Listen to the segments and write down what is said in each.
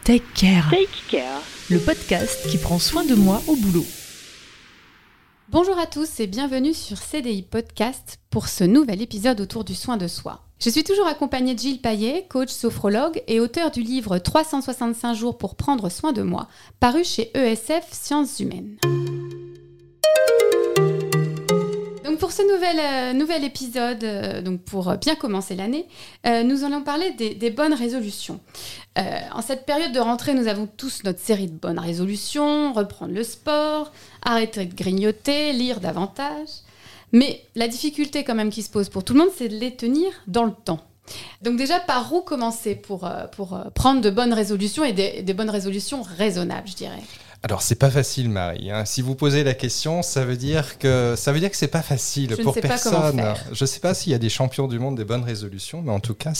Take Care, le podcast qui prend soin de moi au boulot. Bonjour à tous et bienvenue sur CDI Podcast pour ce nouvel épisode autour du soin de soi. Je suis toujours accompagnée de Gilles Payet, coach sophrologue et auteur du livre 365 jours pour prendre soin de moi, paru chez ESF Sciences Humaines. Donc pour ce nouvel épisode, donc pour bien commencer l'année, nous allons parler des bonnes résolutions. En cette période de rentrée, nous avons tous notre série de bonnes résolutions, reprendre le sport, arrêter de grignoter, lire davantage. Mais la difficulté quand même qui se pose pour tout le monde, c'est de les tenir dans le temps. Donc déjà, par où commencer pour prendre de bonnes résolutions et des bonnes résolutions raisonnables, je dirais ? Alors, c'est pas facile, Marie. Si vous posez la question, ça veut dire que c'est pas facile pour personne. Je sais pas s'il y a des champions du monde des bonnes résolutions, mais en tout cas,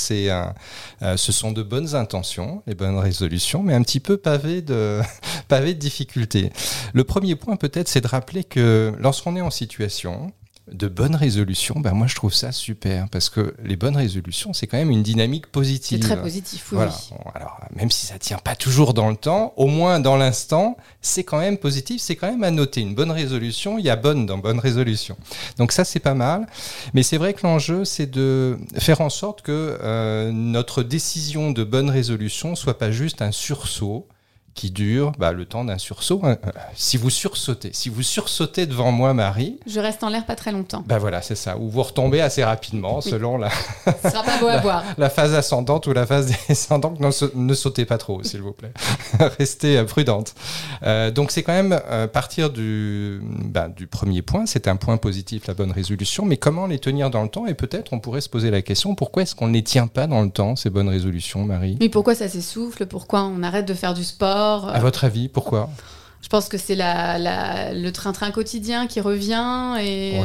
ce sont de bonnes intentions, les bonnes résolutions, mais un petit peu pavées de difficultés. Le premier point, peut-être, c'est de rappeler que lorsqu'on est en situation de bonnes résolutions, moi je trouve ça super parce que les bonnes résolutions, c'est quand même une dynamique positive. C'est très positif, oui. Voilà. Alors, même si ça tient pas toujours dans le temps, au moins dans l'instant, c'est quand même positif, c'est quand même à noter. Une bonne résolution, il y a bonne dans bonne résolution. Donc ça, c'est pas mal. Mais c'est vrai que l'enjeu, c'est de faire en sorte que notre décision de bonne résolution soit pas juste un sursaut qui dure le temps d'un sursaut. Si vous sursautez devant moi, Marie... Je reste en l'air pas très longtemps. Voilà, c'est ça. Ou vous retombez assez rapidement, selon Ce sera pas beau à voir. La phase ascendante ou la phase descendante. Ne sautez pas trop, s'il vous plaît. Restez prudente. Donc, c'est quand même partir du premier point. C'est un point positif, la bonne résolution. Mais comment les tenir dans le temps ? Et peut-être, on pourrait se poser la question, pourquoi est-ce qu'on ne les tient pas dans le temps, ces bonnes résolutions, Marie ? Mais pourquoi ça s'essouffle ? Pourquoi on arrête de faire du sport ? À votre avis, pourquoi ? Je pense que c'est le train-train quotidien qui revient et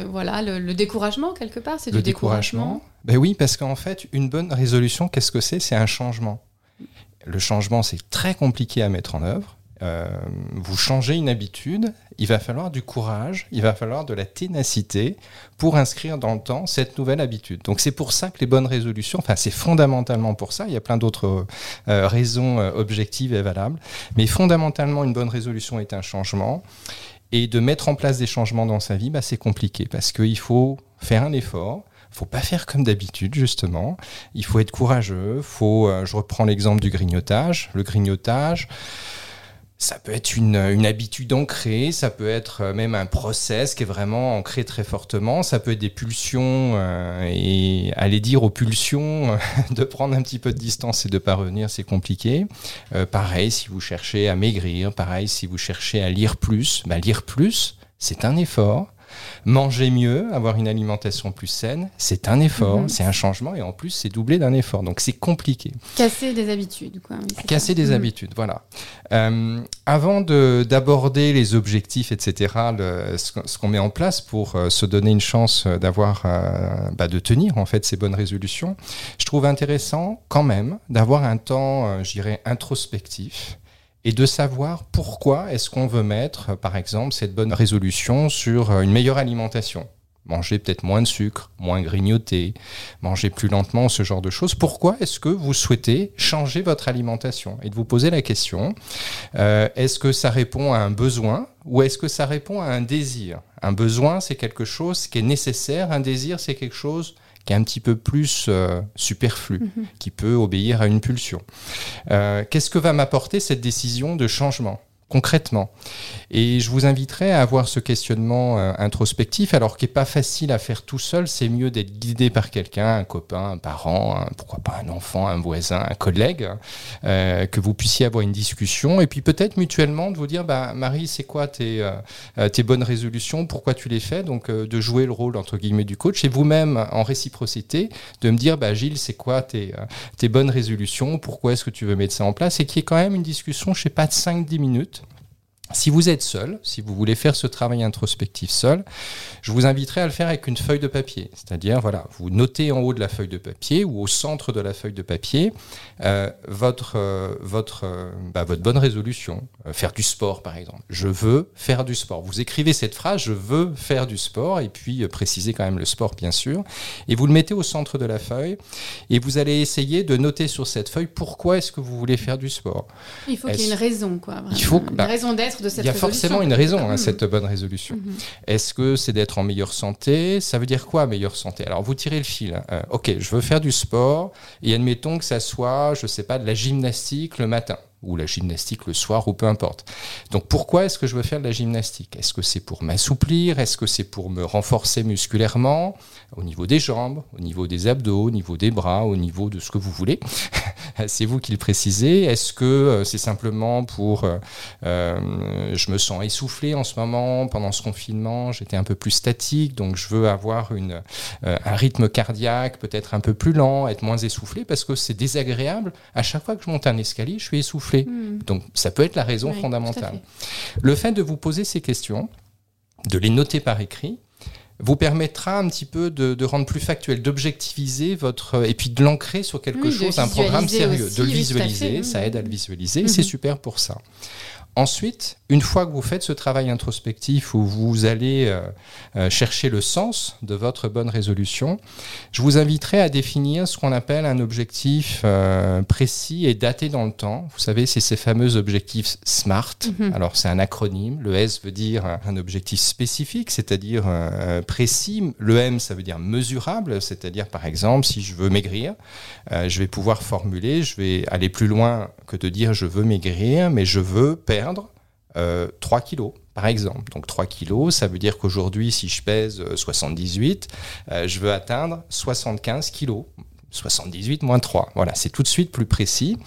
le découragement quelque part, c'est du découragement. Oui, parce qu'en fait, une bonne résolution, qu'est-ce que c'est ? C'est un changement. Le changement, c'est très compliqué à mettre en œuvre. Vous changez une habitude, il va falloir du courage, il va falloir de la ténacité pour inscrire dans le temps cette nouvelle habitude. Donc c'est pour ça que les bonnes résolutions, c'est fondamentalement pour ça, il y a plein d'autres raisons objectives et valables, mais fondamentalement une bonne résolution est un changement, et de mettre en place des changements dans sa vie, c'est compliqué, parce qu'il faut faire un effort. Il ne faut pas faire comme d'habitude, justement. Il faut être courageux. Je reprends l'exemple du grignotage. Le grignotage, ça peut être une habitude ancrée, ça peut être même un process qui est vraiment ancré très fortement, ça peut être des pulsions et aller dire aux pulsions de prendre un petit peu de distance et de ne pas revenir, c'est compliqué. Pareil, si vous cherchez à maigrir, pareil, si vous cherchez à lire plus, lire plus, c'est un effort. Manger mieux, avoir une alimentation plus saine, c'est un effort, c'est un changement et en plus c'est doublé d'un effort, donc c'est compliqué. Casser des habitudes, quoi. Oui, Casser des habitudes, voilà. Avant d'aborder les objectifs, etc., ce qu'on met en place pour se donner une chance de tenir en fait ces bonnes résolutions, je trouve intéressant quand même d'avoir un temps, introspectif. Et de savoir pourquoi est-ce qu'on veut mettre, par exemple, cette bonne résolution sur une meilleure alimentation. Manger peut-être moins de sucre, moins grignoter, manger plus lentement, ce genre de choses. Pourquoi est-ce que vous souhaitez changer votre alimentation ? Et de vous poser la question, est-ce que ça répond à un besoin ou est-ce que ça répond à un désir ? Un besoin, c'est quelque chose qui est nécessaire. Un désir, c'est quelque chose qui est un petit peu plus superflu, qui peut obéir à une pulsion. Qu'est-ce que va m'apporter cette décision de changement ? Concrètement. Et je vous inviterai à avoir ce questionnement introspectif, alors qui n'est pas facile à faire tout seul, c'est mieux d'être guidé par quelqu'un, un copain, un parent, pourquoi pas un enfant, un voisin, un collègue, que vous puissiez avoir une discussion, et puis peut-être mutuellement de vous dire, Marie, c'est quoi tes bonnes résolutions, pourquoi tu les fais, donc de jouer le rôle entre guillemets du coach, et vous-même en réciprocité, de me dire, Gilles, c'est quoi tes bonnes résolutions, pourquoi est-ce que tu veux mettre ça en place, et qui est quand même une discussion, je sais pas, de 5-10 minutes, Si vous êtes seul, si vous voulez faire ce travail introspectif seul, je vous inviterai à le faire avec une feuille de papier. C'est-à-dire, voilà, vous notez en haut de la feuille de papier ou au centre de la feuille de papier votre bonne résolution. Faire du sport, par exemple. Je veux faire du sport. Vous écrivez cette phrase, je veux faire du sport, et puis précisez quand même le sport, bien sûr. Et vous le mettez au centre de la feuille, et vous allez essayer de noter sur cette feuille pourquoi est-ce que vous voulez faire du sport. Il faut qu'il y ait une raison, quoi. Il faut une raison d'être de cette résolution. Il y a forcément une raison à cette bonne résolution. Est-ce que c'est d'être en meilleure santé? Ça veut dire quoi, meilleure santé? Alors, vous tirez le fil. Ok, je veux faire du sport, et admettons que ça soit, je ne sais pas, de la gymnastique le matin, ou la gymnastique le soir, ou peu importe. Donc, pourquoi est-ce que je veux faire de la gymnastique? Est-ce que c'est pour m'assouplir? Est-ce que c'est pour me renforcer musculairement, au niveau des jambes, au niveau des abdos, au niveau des bras, au niveau de ce que vous voulez? C'est vous qui le précisez. Est-ce que c'est simplement pour... je me sens essoufflé en ce moment, pendant ce confinement, j'étais un peu plus statique, donc je veux avoir un rythme cardiaque peut-être un peu plus lent, être moins essoufflé, parce que c'est désagréable. À chaque fois que je monte un escalier, je suis essoufflé. Donc ça peut être la raison fondamentale. Le fait de vous poser ces questions, de les noter par écrit, vous permettra un petit peu de rendre plus factuel, d'objectiviser et puis de l'ancrer sur quelque chose, un programme sérieux, aussi, de le visualiser, ça aide à le visualiser, et c'est super pour ça. Ensuite, une fois que vous faites ce travail introspectif où vous allez chercher le sens de votre bonne résolution, je vous inviterai à définir ce qu'on appelle un objectif précis et daté dans le temps. Vous savez, c'est ces fameux objectifs SMART. Alors, c'est un acronyme. Le S veut dire un objectif spécifique, c'est-à-dire précis. Le M, ça veut dire mesurable, c'est-à-dire, par exemple, si je veux maigrir, je vais pouvoir formuler, je vais aller plus loin que de dire je veux maigrir, mais je veux perdre 3 kilos, par exemple. Donc 3 kilos, ça veut dire qu'aujourd'hui, si je pèse 78, je veux atteindre 75 kilos. 78 moins 3. Voilà, c'est tout de suite plus précis.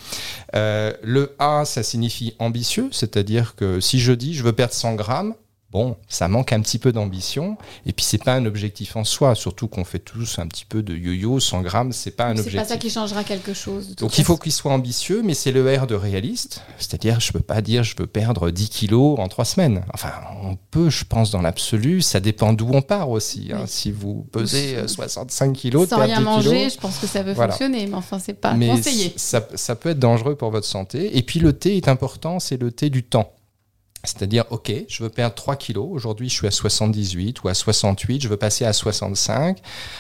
Le A, ça signifie ambitieux, c'est-à-dire que si je dis je veux perdre 100 grammes, bon, ça manque un petit peu d'ambition, et puis c'est pas un objectif en soi, surtout qu'on fait tous un petit peu de yo-yo, 100 grammes, c'est pas un objectif. C'est pas ça qui changera quelque chose. Donc il faut qu'il soit ambitieux, mais c'est le R de réaliste, c'est-à-dire je peux pas dire je veux perdre 10 kilos en 3 semaines. Enfin, on peut, je pense, dans l'absolu, ça dépend d'où on part aussi. Hein. Si vous pesez 65 kilos, sans perdre rien 10 manger, kilos, je pense que ça peut fonctionner, mais enfin c'est pas conseillé. Ça peut être dangereux pour votre santé. Et puis le T est important, c'est le T du temps. C'est-à-dire, ok, je veux perdre 3 kilos, aujourd'hui je suis à 78 ou à 68, je veux passer à 65,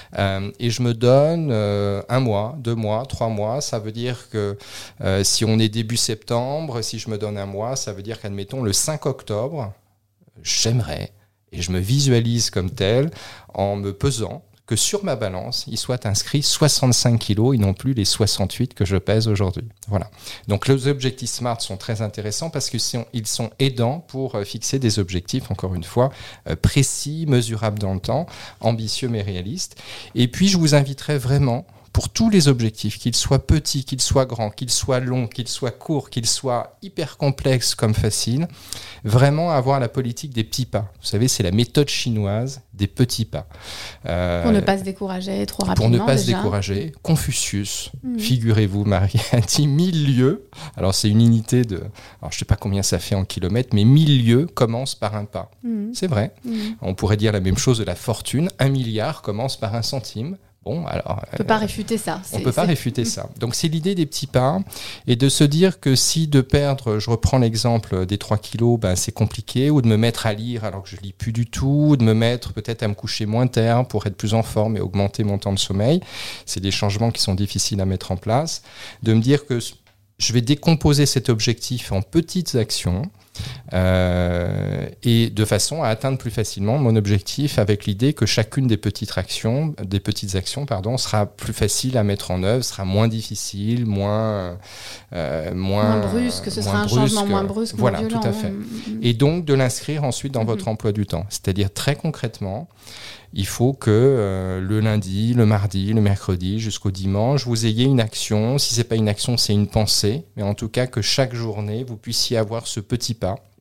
et je me donne 1 mois, 2 mois, 3 mois, ça veut dire que si on est début septembre, si je me donne 1 mois, ça veut dire qu'admettons le 5 octobre, j'aimerais, et je me visualise comme tel, en me pesant, que sur ma balance, il soit inscrit 65 kilos et non plus les 68 que je pèse aujourd'hui. Voilà. Donc les objectifs SMART sont très intéressants parce qu'ils sont aidants pour fixer des objectifs, encore une fois, précis, mesurables dans le temps, ambitieux mais réalistes. Et puis je vous inviterai vraiment, pour tous les objectifs, qu'ils soient petits, qu'ils soient grands, qu'ils soient longs, qu'ils soient courts, qu'ils soient hyper complexes comme faciles, vraiment avoir la politique des petits pas. Vous savez, c'est la méthode chinoise des petits pas. Pour ne pas se décourager trop rapidement. Pour ne pas se décourager, Confucius, figurez-vous, Marie, a dit 1000 lieues. Alors c'est une unité de... Alors je ne sais pas combien ça fait en kilomètres, mais 1000 lieues commencent par un pas. C'est vrai. On pourrait dire la même chose de la fortune. 1 milliard commence par 1 centime. Bon, alors, on ne peut pas réfuter ça. On ne peut pas réfuter ça. Donc, c'est l'idée des petits pas et de se dire que si de perdre, je reprends l'exemple des 3 kilos, ben, c'est compliqué, ou de me mettre à lire alors que je ne lis plus du tout, ou de me mettre peut-être à me coucher moins tard pour être plus en forme et augmenter mon temps de sommeil. C'est des changements qui sont difficiles à mettre en place. De me dire que je vais décomposer cet objectif en petites actions et de façon à atteindre plus facilement mon objectif avec l'idée que chacune des petites actions sera plus facile à mettre en œuvre, sera moins difficile, moins brusque, ce sera un changement moins brusque, moins violent. Voilà, tout à fait. Et donc de l'inscrire ensuite dans votre emploi du temps. C'est-à-dire très concrètement, il faut que le lundi, le mardi, le mercredi, jusqu'au dimanche, vous ayez une action. Si ce n'est pas une action, c'est une pensée. Mais en tout cas, que chaque journée, vous puissiez avoir ce petit pas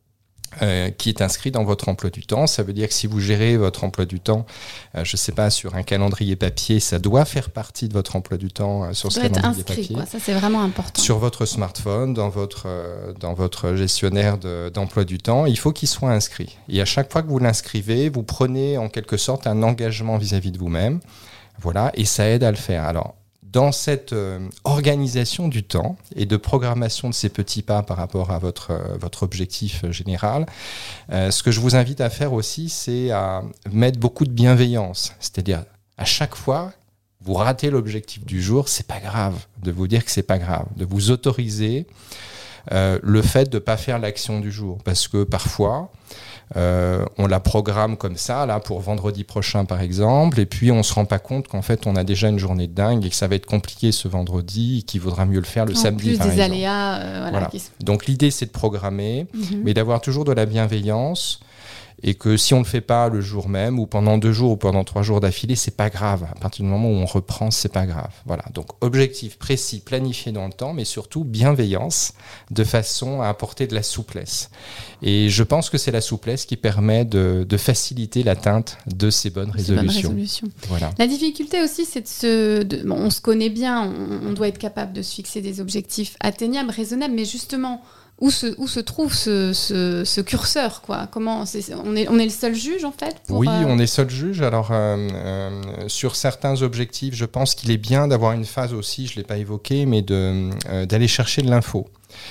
qui est inscrit dans votre emploi du temps. Ça veut dire que si vous gérez votre emploi du temps, je ne sais pas, sur un calendrier papier, ça doit faire partie de votre emploi du temps sur ce calendrier inscrit, papier. Quoi. Ça, c'est vraiment important. Sur votre smartphone, dans votre gestionnaire d'emploi du temps, il faut qu'il soit inscrit. Et à chaque fois que vous l'inscrivez, vous prenez en quelque sorte un engagement vis-à-vis de vous-même. Voilà, et ça aide à le faire. Alors, dans cette organisation du temps et de programmation de ces petits pas par rapport à votre objectif général, ce que je vous invite à faire aussi, c'est à mettre beaucoup de bienveillance. C'est-à-dire, à chaque fois, vous ratez l'objectif du jour, c'est pas grave. De vous dire que c'est pas grave. De vous autoriser le fait de ne pas faire l'action du jour. Parce que parfois, on la programme comme ça, là, pour vendredi prochain par exemple, et puis on ne se rend pas compte qu'en fait on a déjà une journée de dingue et que ça va être compliqué ce vendredi et qu'il vaudra mieux le faire le samedi par exemple. En plus des aléas. Voilà. Donc l'idée c'est de programmer, mais d'avoir toujours de la bienveillance. Et que si on ne le fait pas le jour même, ou pendant 2 jours, ou pendant 3 jours d'affilée, c'est pas grave. À partir du moment où on reprend, c'est pas grave. Voilà. Donc, objectif précis, planifié dans le temps, mais surtout bienveillance, de façon à apporter de la souplesse. Et je pense que c'est la souplesse qui permet de faciliter l'atteinte de ces bonnes résolutions. Voilà. La difficulté aussi, c'est on se connaît bien, on doit être capable de se fixer des objectifs atteignables, raisonnables, mais justement, où se trouve ce curseur, quoi? On est le seul juge, en fait Oui, on est seul juge. Alors, sur certains objectifs, je pense qu'il est bien d'avoir une phase aussi, je ne l'ai pas évoqué, mais d'aller chercher de l'info.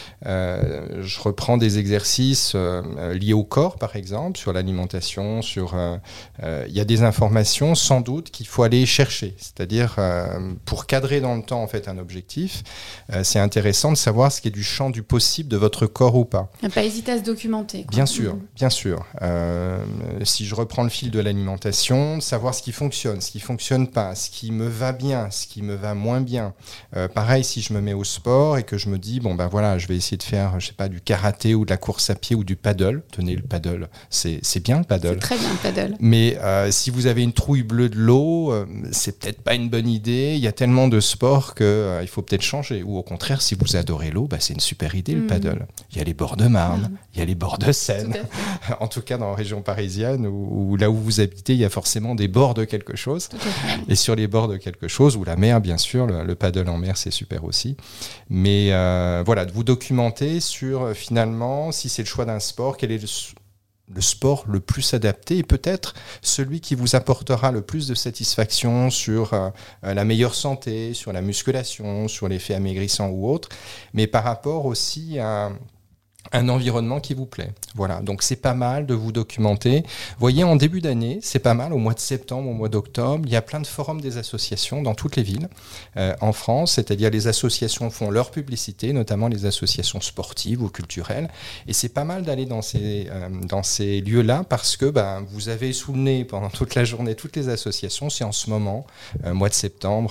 Je reprends des exercices liés au corps, par exemple, sur l'alimentation, il y a des informations sans doute qu'il faut aller chercher. C'est-à-dire, pour cadrer dans le temps en fait un objectif, c'est intéressant de savoir ce qui est du champ du possible de votre corps ou pas. Ne pas hésiter à se documenter, quoi. Bien sûr, bien sûr. Si je reprends le fil de l'alimentation, savoir ce qui fonctionne pas, ce qui me va bien, ce qui me va moins bien. Pareil, si je me mets au sport et que je me dis, bon ben voilà, je vais essayer de faire, je sais pas, du karaté ou de la course à pied ou du paddle. Tenez, le paddle, c'est bien le paddle. C'est très bien le paddle. Mais si vous avez une trouille bleue de l'eau, c'est peut-être pas une bonne idée. Il y a tellement de sports qu'il faut peut-être changer. Ou au contraire, si vous adorez l'eau, c'est une super idée le paddle. Il y a les bords de Marne, il y a les bords de Seine. En tout cas, dans la région parisienne ou là où vous habitez, il y a forcément des bords de quelque chose. Et sur les bords de quelque chose, ou la mer, bien sûr, le paddle en mer, c'est super aussi. Mais voilà, de vous documenter sur finalement, si c'est le choix d'un sport, quel est le sport le plus adapté et peut-être celui qui vous apportera le plus de satisfaction sur la meilleure santé, sur la musculation, sur l'effet amaigrissant ou autre, mais par rapport aussi à un environnement qui vous plaît. Voilà, donc c'est pas mal de vous documenter. Vous voyez, en début d'année, c'est pas mal, au mois de septembre, au mois d'octobre, il y a plein de forums des associations dans toutes les villes en France, c'est-à-dire les associations font leur publicité, notamment les associations sportives ou culturelles, et c'est pas mal d'aller dans ces lieux-là parce que vous avez sous le nez pendant toute la journée toutes les associations, c'est en ce moment, mois de septembre,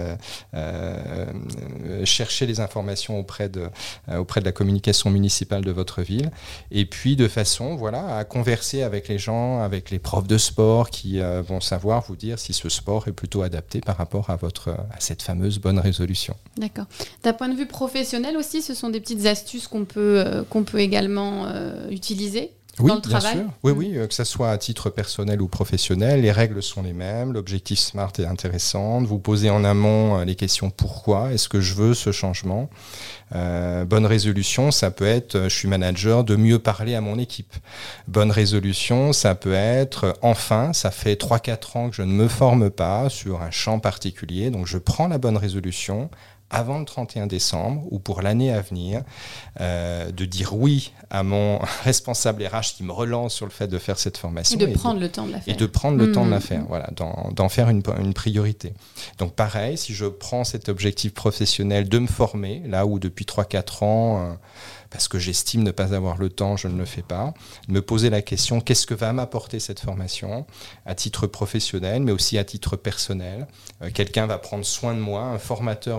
chercher les informations auprès de la communication municipale de votre ville, et puis de façon à converser avec les gens, avec les profs de sport qui vont savoir vous dire si ce sport est plutôt adapté par rapport à cette fameuse bonne résolution. D'accord. D'un point de vue professionnel aussi, ce sont des petites astuces qu'on peut également utiliser dans le travail. Bien sûr. Oui, que ce soit à titre personnel ou professionnel, les règles sont les mêmes, l'objectif SMART est intéressant, vous posez en amont les questions pourquoi, est-ce que je veux ce changement ? Bonne résolution, ça peut être, je suis manager, de mieux parler à mon équipe. Bonne résolution, ça peut être, enfin, ça fait 3-4 ans que je ne me forme pas sur un champ particulier, donc je prends la bonne résolution avant le 31 décembre ou pour l'année à venir, de dire oui à mon responsable RH qui me relance sur le fait de faire cette formation. Et de prendre le temps de la faire. Et de prendre le temps de la faire, voilà, d'en faire une priorité. Donc pareil, si je prends cet objectif professionnel de me former, là où depuis 3-4 ans... parce que j'estime ne pas avoir le temps, je ne le fais pas. Me poser la question, qu'est-ce que va m'apporter cette formation à titre professionnel, mais aussi à titre personnel. Quelqu'un va prendre soin de moi, un formateur va prendre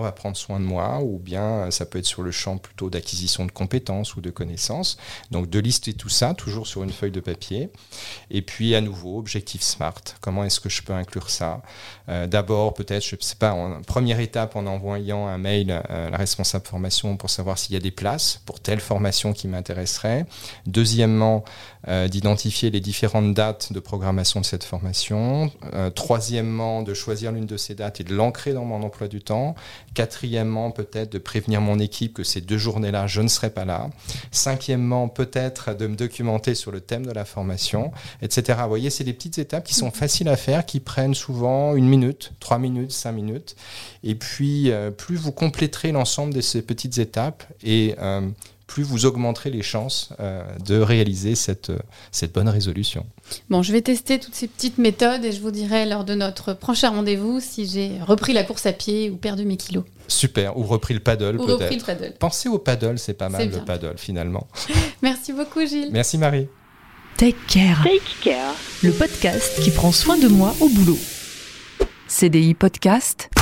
soin de moi, ou bien ça peut être sur le champ plutôt d'acquisition de compétences ou de connaissances. Donc de lister tout ça, toujours sur une feuille de papier. Et puis à nouveau, objectif SMART. Comment est-ce que je peux inclure ça ? D'abord, peut-être, je ne sais pas, en première étape, en envoyant un mail à la responsable formation pour savoir s'il y a des places pour telle formation qui m'intéresserait. Deuxièmement, d'identifier les différentes dates de programmation de cette formation. Troisièmement, de choisir l'une de ces dates et de l'ancrer dans mon emploi du temps. Quatrièmement, peut-être de prévenir mon équipe que ces 2 journées-là, je ne serai pas là. Cinquièmement, peut-être de me documenter sur le thème de la formation, etc. Vous voyez, c'est des petites étapes qui sont faciles à faire, qui prennent souvent 1 minute, 3 minutes, 5 minutes. Et puis, plus vous compléterez l'ensemble de ces petites étapes et plus vous augmenterez les chances de réaliser cette bonne résolution. Bon, je vais tester toutes ces petites méthodes et je vous dirai lors de notre prochain rendez-vous si j'ai repris la course à pied ou perdu mes kilos. Super, ou repris le paddle Ou peut-être. repris le paddle. Pensez au paddle, c'est pas mal C'est le bien. paddle finalement. Merci beaucoup Gilles. Merci Marie. Take Care, Take Care. le podcast qui prend soin de moi au boulot. CDI Podcast,